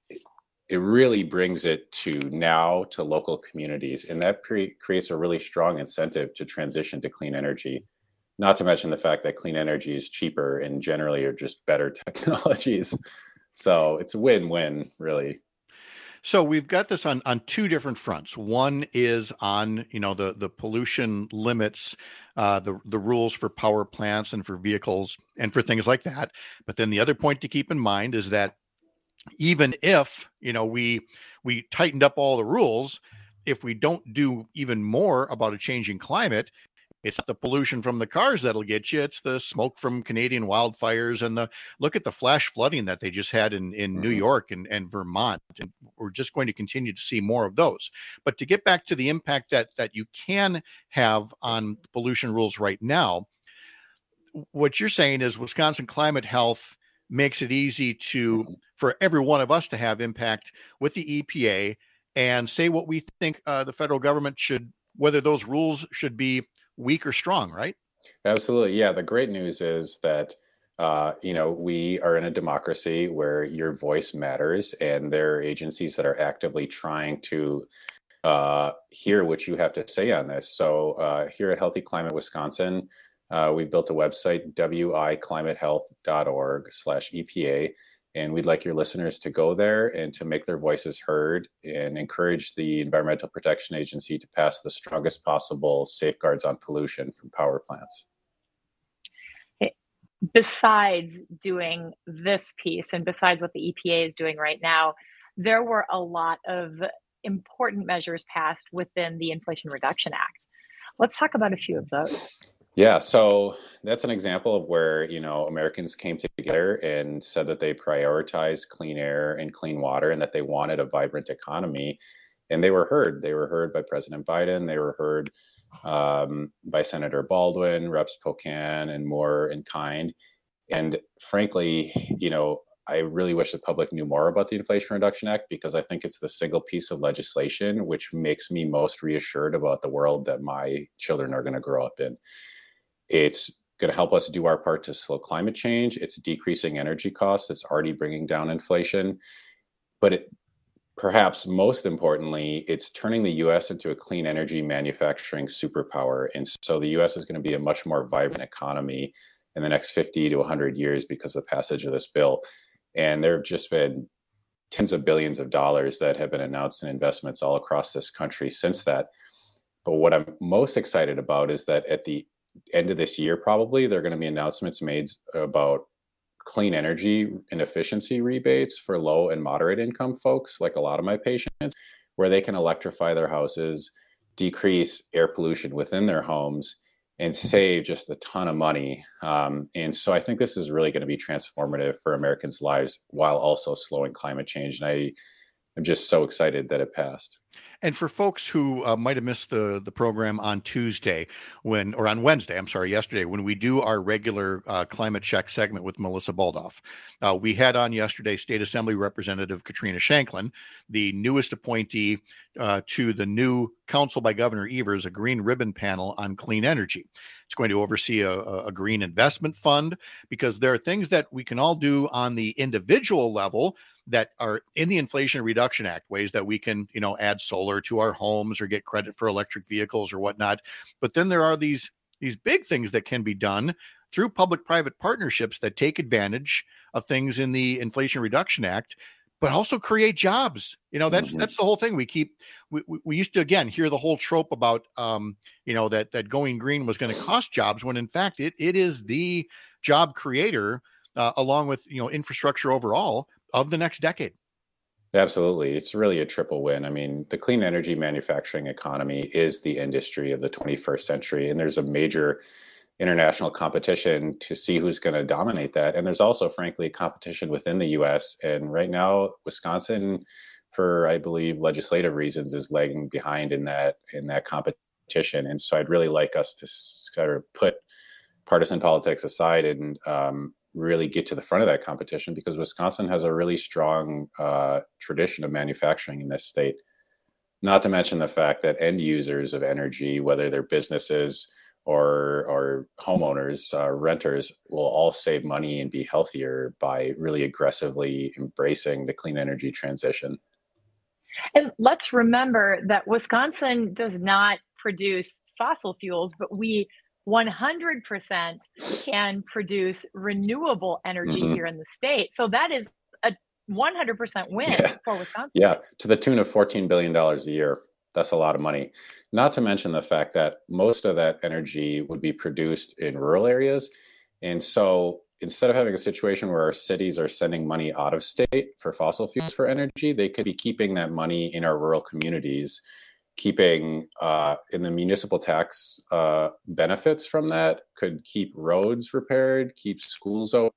it really brings it to now to local communities. And that pre- creates a really strong incentive to transition to clean energy. Not to mention the fact that clean energy is cheaper and generally are just better technologies. So it's a win-win, really. So we've got this on, on two different fronts. One is on, you know, the, the pollution limits, uh, the, the rules for power plants and for vehicles and for things like that. But then the other point to keep in mind is that even if, you know, we we tightened up all the rules, if we don't do even more about a changing climate, it's not the pollution from the cars that'll get you. It's the smoke from Canadian wildfires and the look at the flash flooding that they just had in, in mm-hmm. New York and, and Vermont. And we're just going to continue to see more of those. But to get back to the impact that that you can have on pollution rules right now, what you're saying is Wisconsin Climate Health makes it easy to mm-hmm. for every one of us to have impact with the E P A and say what we think uh, the federal government should, whether those rules should be weak or strong, right? Absolutely. Yeah. The great news is that, uh, you know, we are in a democracy where your voice matters, and there are agencies that are actively trying to uh, hear what you have to say on this. So uh, here at Healthy Climate Wisconsin, uh, we built a website, w i climate health dot org slash E P A. And we'd like your listeners to go there and to make their voices heard and encourage the Environmental Protection Agency to pass the strongest possible safeguards on pollution from power plants. Besides doing this piece and besides what the E P A is doing right now, there were a lot of important measures passed within the Inflation Reduction Act. Let's talk about a few of those. Yeah, so that's an example of where, you know, Americans came together and said that they prioritize clean air and clean water and that they wanted a vibrant economy. And they were heard. They were heard by President Biden. They were heard um, by Senator Baldwin, Reps Pocan, and more in kind. And frankly, you know, I really wish the public knew more about the Inflation Reduction Act, because I think it's the single piece of legislation which makes me most reassured about the world that my children are going to grow up in. It's going to help us do our part to slow climate change. It's decreasing energy costs. It's already bringing down inflation. But it, perhaps most importantly, it's turning the U S into a clean energy manufacturing superpower. And so the U S is going to be a much more vibrant economy in the next fifty to one hundred years because of the passage of this bill. And there have just been tens of billions of dollars that have been announced in investments all across this country since that. But what I'm most excited about is that at the end of this year, probably, there are going to be announcements made about clean energy and efficiency rebates for low and moderate income folks, like a lot of my patients, where they can electrify their houses, decrease air pollution within their homes, and save just a ton of money. Um, and so I think this is really going to be transformative for Americans' lives while also slowing climate change. And I am just so excited that it passed. And for folks who uh, might have missed the, the program on Tuesday when, or on Wednesday, I'm sorry, yesterday, when we do our regular uh, climate check segment with Melissa Baldoff, uh, we had on yesterday State Assembly Representative Katrina Shanklin, the newest appointee uh, to the new Council by Governor Evers, a green ribbon panel on clean energy. It's going to oversee a, a green investment fund, because there are things that we can all do on the individual level that are in the Inflation Reduction Act, ways that we can, you know, add solar to our homes or get credit for electric vehicles or whatnot. But then there are these, these big things that can be done through public-private partnerships that take advantage of things in the Inflation Reduction Act, but also create jobs. You know, that's, mm-hmm. that's the whole thing. We keep, we, we used to, again, hear the whole trope about, um, you know, that, that going green was going to cost jobs, when in fact it, it is the job creator, uh, along with, you know, infrastructure overall of the next decade. Absolutely. It's really a triple win. I mean, the clean energy manufacturing economy is the industry of the twenty-first century, and there's a major international competition to see who's going to dominate that. And there's also, frankly, competition within the U S. And right now, Wisconsin, for, I believe, legislative reasons, is lagging behind in that in that competition. And so I'd really like us to sort of put partisan politics aside and um, really get to the front of that competition, because Wisconsin has a really strong uh, tradition of manufacturing in this state. Not to mention the fact that end users of energy, whether they're businesses or or homeowners, uh, renters, will all save money and be healthier by really aggressively embracing the clean energy transition. And let's remember that Wisconsin does not produce fossil fuels, but we one hundred percent can produce renewable energy mm-hmm. here in the state. So that is a one hundred percent win yeah. for Wisconsin. Yeah, to the tune of fourteen billion dollars a year. That's a lot of money. Not to mention the fact that most of that energy would be produced in rural areas. And so instead of having a situation where our cities are sending money out of state for fossil fuels for energy, they could be keeping that money in our rural communities, keeping uh, in the municipal tax uh, benefits from that, could keep roads repaired, keep schools open,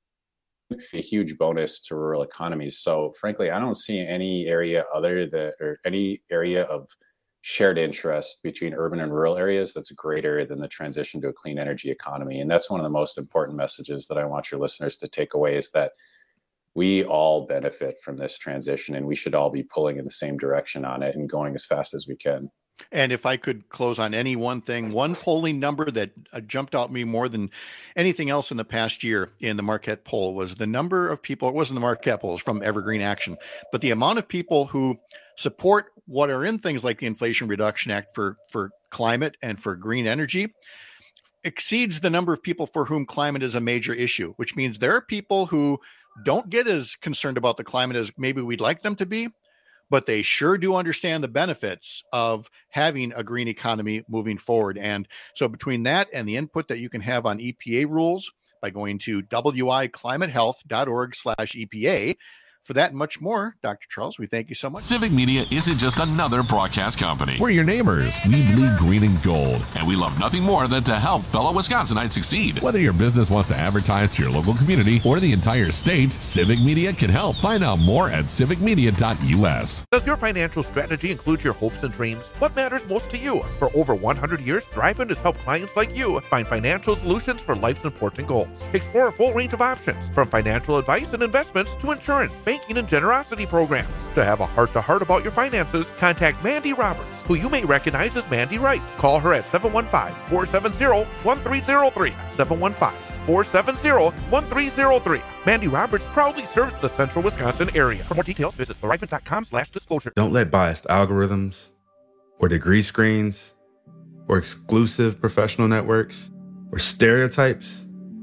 a huge bonus to rural economies. So frankly, I don't see any area other than, or any area of shared interest between urban and rural areas that's greater than the transition to a clean energy economy. And that's one of the most important messages that I want your listeners to take away, is that we all benefit from this transition and we should all be pulling in the same direction on it and going as fast as we can. And if I could close on any one thing, one polling number that uh, jumped out me more than anything else in the past year in the Marquette poll was the number of people, it wasn't the Marquette poll, it was from Evergreen Action, but the amount of people who support what are in things like the Inflation Reduction Act for, for climate and for green energy exceeds the number of people for whom climate is a major issue, which means there are people who don't get as concerned about the climate as maybe we'd like them to be, but they sure do understand the benefits of having a green economy moving forward. And so between that and the input that you can have on E P A rules by going to wiclimatehealth.org slash EPA, for that and much more, Doctor Charles, we thank you so much. Civic Media isn't just another broadcast company. We're your neighbors. We bleed green and gold. And we love nothing more than to help fellow Wisconsinites succeed. Whether your business wants to advertise to your local community or the entire state, Civic Media can help. Find out more at civic media dot U S. Does your financial strategy include your hopes and dreams? What matters most to you? For over one hundred years, Thrivent has helped clients like you find financial solutions for life's important goals. Explore a full range of options, from financial advice and investments to insurance, banking, and generosity programs. To have a heart-to-heart about your finances, contact Mandy Roberts, who you may recognize as Mandy Wright. Call her at seven one five, four seven zero, one three zero three, seven one five, four seven zero, one three zero three. Mandy Roberts proudly serves the central Wisconsin area. For more details, visit thrivent.com slash disclosure. Don't let biased algorithms or degree screens or exclusive professional networks or stereotypes,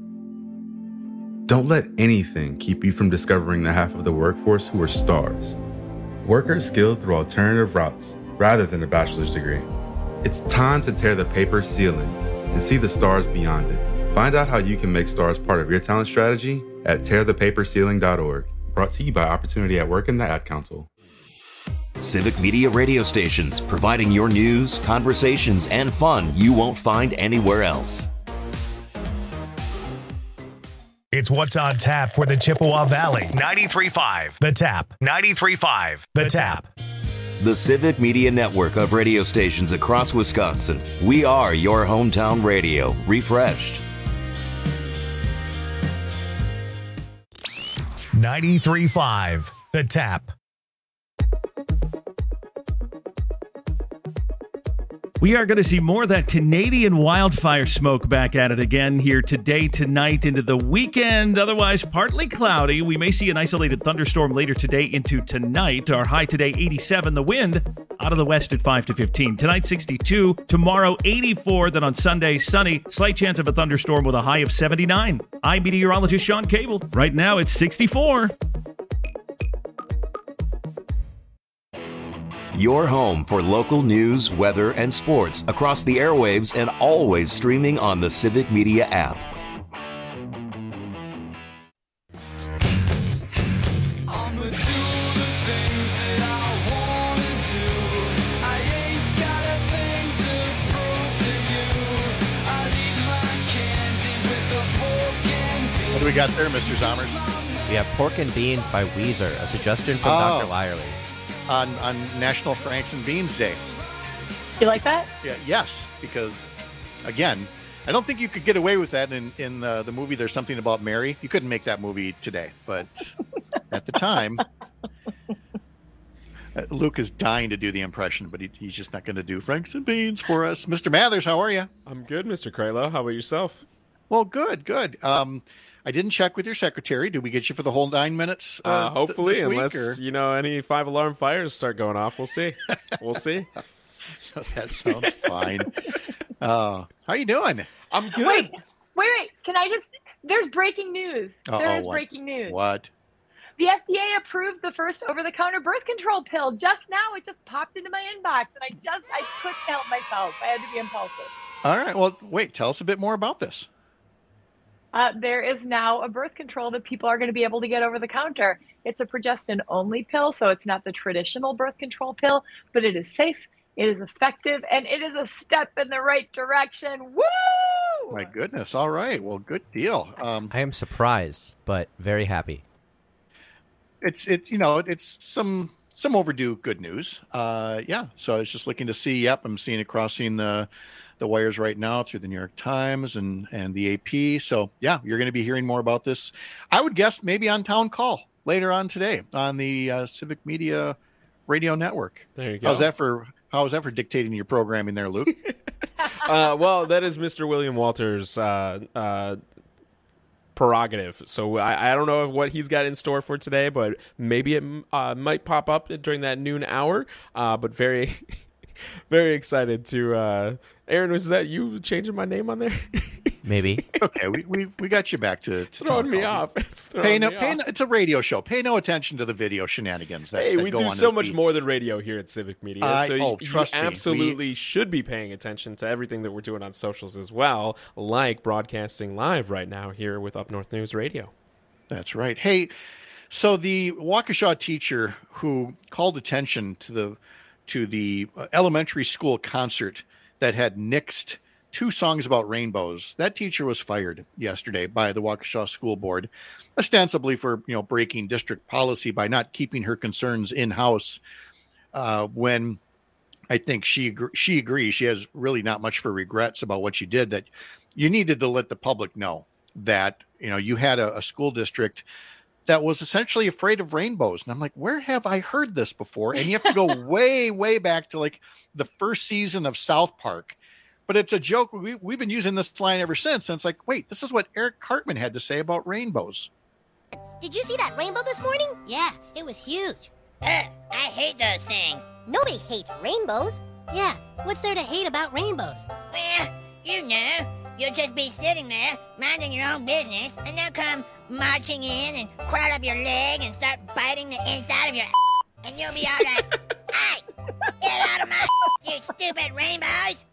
don't let anything keep you from discovering the half of the workforce who are stars. Workers skilled through alternative routes rather than a bachelor's degree. It's time to tear the paper ceiling and see the stars beyond it. Find out how you can make stars part of your talent strategy at tear the paper ceiling dot org. Brought to you by Opportunity at Work and the Ad Council. Civic Media radio stations, providing your news, conversations, and fun you won't find anywhere else. It's What's on Tap for the Chippewa Valley. ninety-three point five The Tap. ninety-three point five The Tap. The Civic Media network of radio stations across Wisconsin. We are your hometown radio, refreshed. ninety-three point five The Tap. We are going to see more of that Canadian wildfire smoke back at it again here today, tonight, into the weekend. Otherwise, partly cloudy. We may see an isolated thunderstorm later today into tonight. Our high today, eighty-seven. The wind out of the west at five to fifteen. Tonight, sixty-two. Tomorrow, eighty-four. Then on Sunday, sunny. Slight chance of a thunderstorm with a high of seventy-nine. I'm meteorologist Sean Cable. Right now, it's sixty-four. Your home for local news, weather, and sports across the airwaves and always streaming on the Civic Media app. What do we got there, Mister Zommers? We have Pork and Beans by Weezer, a suggestion from Oh. Doctor Lyerly. On, on National Franks and Beans Day. You like that? Yeah, yes, because, again, I don't think you could get away with that in, in uh, the movie There's Something About Mary. You couldn't make that movie today, but at the time, uh, Luke is dying to do the impression, but he, he's just not going to do Franks and Beans for us. Mister Mathers, how are you? I'm good, Mister Kralo. How about yourself? Well, good, good. Um, I didn't check with your secretary. Did we get you for the whole nine minutes? Uh, Uh, hopefully, th- this week, unless, or? you know, any five alarm fires start going off. We'll see. We'll see. That sounds fine. Uh, how you doing? I'm good. Wait, wait, wait. Can I just... There's breaking news. Uh-oh, there is what? breaking news. What? The F D A approved the first over-the-counter birth control pill. Just now, it just popped into my inbox, and I just... I couldn't help myself. I had to be impulsive. All right. Well, wait. Tell us a bit more about this. Uh, there is now a birth control that people are going to be able to get over the counter. It's a progestin-only pill, so it's not the traditional birth control pill, but it is safe, it is effective, and it is a step in the right direction. Woo! My goodness. All right. Well, good deal. Um, I am surprised, but very happy. It's, it, you know, it's some some overdue good news. Uh, yeah. So I was just looking to see, yep, I'm seeing it crossing the the wires right now through the New York Times and, and the A P. So, yeah, you're going to be hearing more about this. I would guess maybe on Town Call later on today on the uh, Civic Media Radio Network. There you go. How's that for, how is that for dictating your programming there, Luke? uh, well, that is Mister William Walters' uh, uh, prerogative. So I, I don't know what he's got in store for today, but maybe it uh, might pop up during that noon hour. Uh, but very... Very excited to, uh, Aaron, was that you changing my name on there? Maybe. Okay, we, we we got you back to, to throwing me call. off. It's throwing pay no, me pay off. no, it's a radio show. Pay no attention to the video shenanigans. That, hey, that we go do on so this much beat. more than radio here at Civic Media. I, so oh, you, trust you me, absolutely we, should be paying attention to everything that we're doing on socials as well, like broadcasting live right now here with Up North News Radio. That's right. Hey, so the Waukesha teacher who called attention to the to the elementary school concert that had nixed two songs about rainbows, that teacher was fired yesterday by the Waukesha School Board, ostensibly for, you know, breaking district policy by not keeping her concerns in-house. Uh, when I think she she agrees, she has really not much for regrets about what she did. That you needed to let the public know that, you know, you had a, a school district that was essentially afraid of rainbows. And I'm like, where have I heard this before? And you have to go way, way back to like the first season of South Park. But it's a joke. We, we've been using this line ever since. And it's like, wait, this is what Eric Cartman had to say about rainbows. Did you see that rainbow this morning? Yeah, it was huge. Ugh, I hate those things. Nobody hates rainbows. Yeah, what's there to hate about rainbows? Well, you know, you'll just be sitting there, minding your own business, and they'll come marching in and crawl up your leg and start biting the inside of your and you'll be all like, hey, get out of my you stupid rainbows.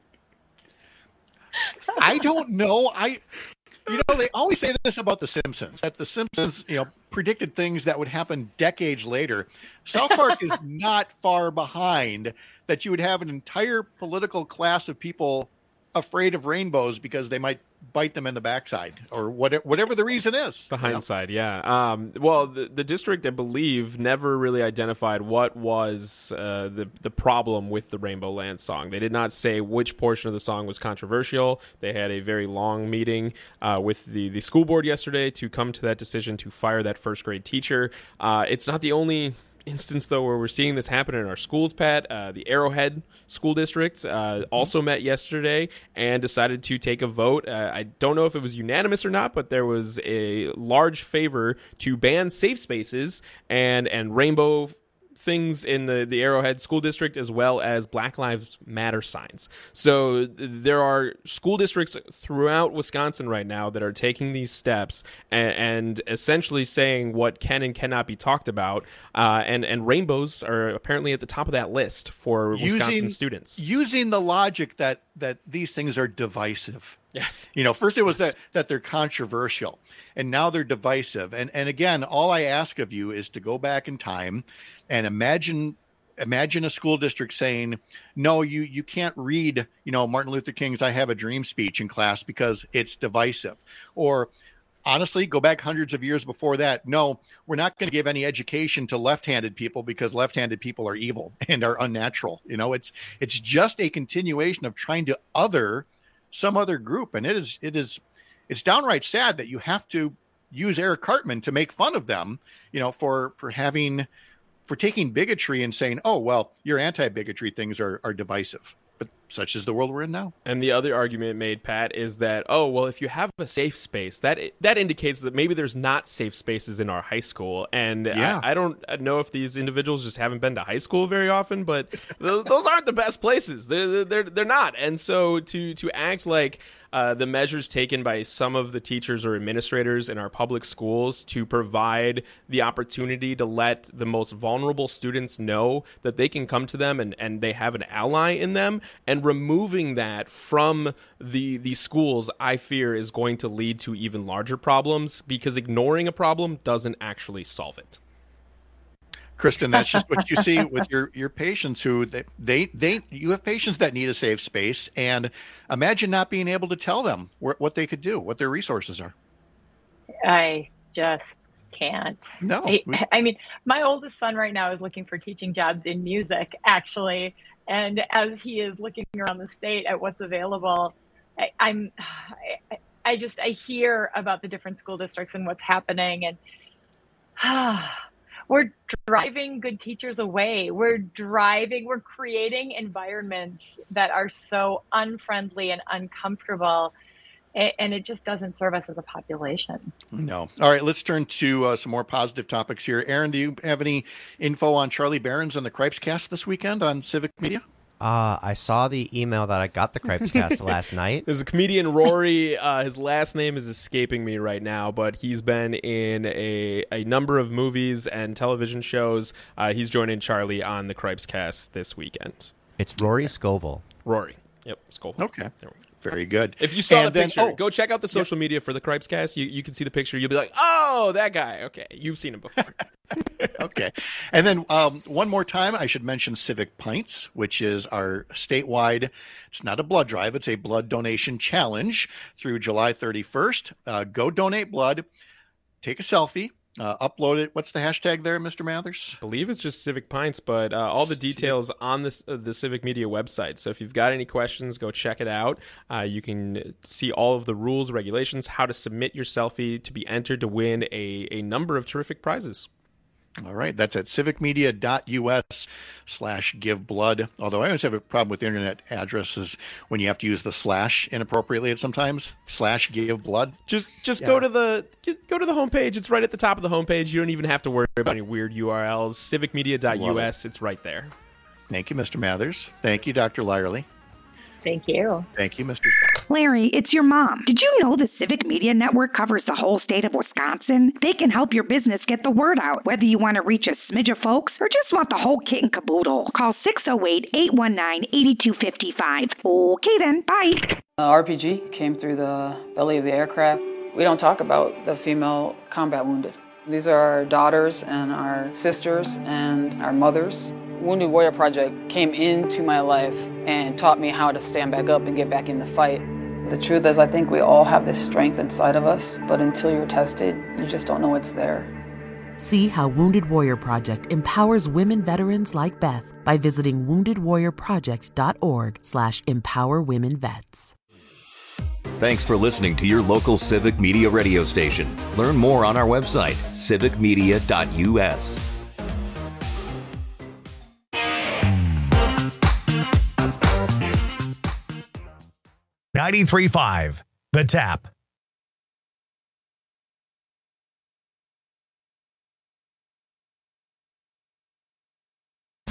I don't know. I, you know, they always say this about The Simpsons, that The Simpsons, you know, predicted things that would happen decades later. South Park is not far behind that you would have an entire political class of people afraid of rainbows because they might bite them in the backside or whatever, whatever the reason is. The hindsight, you know? yeah. Um, well, the, the district, I believe, never really identified what was uh, the, the problem with the Rainbow Land song. They did not say which portion of the song was controversial. They had a very long meeting uh, with the, the school board yesterday to come to that decision to fire that first grade teacher. Uh, it's not the only instance, though, where we're seeing this happen in our schools, Pat. Uh, the Arrowhead School District uh, also met yesterday and decided to take a vote. Uh, I don't know if it was unanimous or not, but there was a large favor to ban safe spaces and, and rainbow things in the, the Arrowhead School District, as well as Black Lives Matter signs. So there are school districts throughout Wisconsin right now that are taking these steps and, and essentially saying what can and cannot be talked about. Uh, and, and rainbows are apparently at the top of that list for Wisconsin using, students. Using the logic that, that these things are divisive. Yes. You know, first it was that, that they're controversial, and now they're divisive. And, and again, all I ask of you is to go back in time and imagine imagine a school district saying, no, you, you can't read, you know, Martin Luther King's I Have a Dream speech in class because it's divisive. Or honestly, go back hundreds of years before that. No, we're not going to give any education to left-handed people because left-handed people are evil and are unnatural. You know, it's it's just a continuation of trying to other some other group. And it is, it is, it's downright sad that you have to use Eric Cartman to make fun of them, you know, for, for having, for taking bigotry and saying, oh, well, your anti-bigotry things are, are divisive. But such is the world we're in now. And the other argument made, Pat, is that, oh, well, if you have a safe space, that that indicates that maybe there's not safe spaces in our high school. And yeah. I, I don't know if these individuals just haven't been to high school very often, but th- those aren't the best places. They're, they're, they're not. And so to, to act like uh, the measures taken by some of the teachers or administrators in our public schools to provide the opportunity to let the most vulnerable students know that they can come to them and, and they have an ally in them, and And removing that from the the schools, I fear, is going to lead to even larger problems, because ignoring a problem doesn't actually solve it. Kristen, that's just what you see with your, your patients who they, they, they, you have patients that need a safe space, and imagine not being able to tell them wh- what they could do, what their resources are. I just can't. No. I, I mean, my oldest son right now is looking for teaching jobs in music, actually. And as he is looking around the state at what's available, I, I'm, I, I just, I hear about the different school districts and what's happening. And ah, we're driving good teachers away. We're driving, we're creating environments that are so unfriendly and uncomfortable, and it just doesn't serve us as a population. No. All right, let's turn to uh, some more positive topics here. Aaron, do you have any info on Charlie Berens and the Cripes Cast this weekend on Civic Media? Uh, I saw the email that I got the Cripes Cast last night. There's a comedian, Rory. Uh, his last name is escaping me right now, but he's been in a, a number of movies and television shows. Uh, he's joining Charlie on the Cripes Cast this weekend. It's Rory Scovel. Rory. Yep, Scovel. Okay. There we go. Very good. If you saw and the then, picture, oh, go check out the social yep. media for the Cripes Cast. You, you can see the picture. You'll be like, oh, that guy. Okay, you've seen him before. Okay. And then um, one more time, I should mention Civic Pints, which is our statewide, it's not a blood drive, it's a blood donation challenge through July thirty-first. Uh, go donate blood, take a selfie. Uh, upload it. What's the hashtag there, Mister Mathers? I believe it's just Civic Pints, but uh, all the details on this, uh, the Civic Media website. So if you've got any questions, go check it out. Uh, you can see all of the rules, regulations, how to submit your selfie to be entered to win a, a number of terrific prizes. All right. That's at civicmedia.us slash give blood. Although I always have a problem with internet addresses when you have to use the slash inappropriately at sometimes. Slash give blood. Just just yeah. go to the go to the homepage. It's right at the top of the homepage. You don't even have to worry about any weird U R Ls. civicmedia.us. It. It's right there. Thank you, Mister Mathers. Thank you, Doctor Lyerly. Thank you. Thank you, Mister Larry, it's your mom. Did you know the Civic Media Network covers the whole state of Wisconsin? They can help your business get the word out, whether you want to reach a smidge of folks or just want the whole kit and caboodle. Call six oh eight, eight one nine, eight two five five. Okay then, bye. Uh, R P G came through the belly of the aircraft. We don't talk about the female combat wounded. These are our daughters and our sisters and our mothers. Wounded Warrior Project came into my life and taught me how to stand back up and get back in the fight. The truth is, I think we all have this strength inside of us, but until you're tested, you just don't know it's there. See how Wounded Warrior Project empowers women veterans like Beth by visiting woundedwarriorproject.org slash empower women vets. Thanks for listening to your local Civic Media radio station. Learn more on our website, civic media dot u s. ninety-three point five The Tap.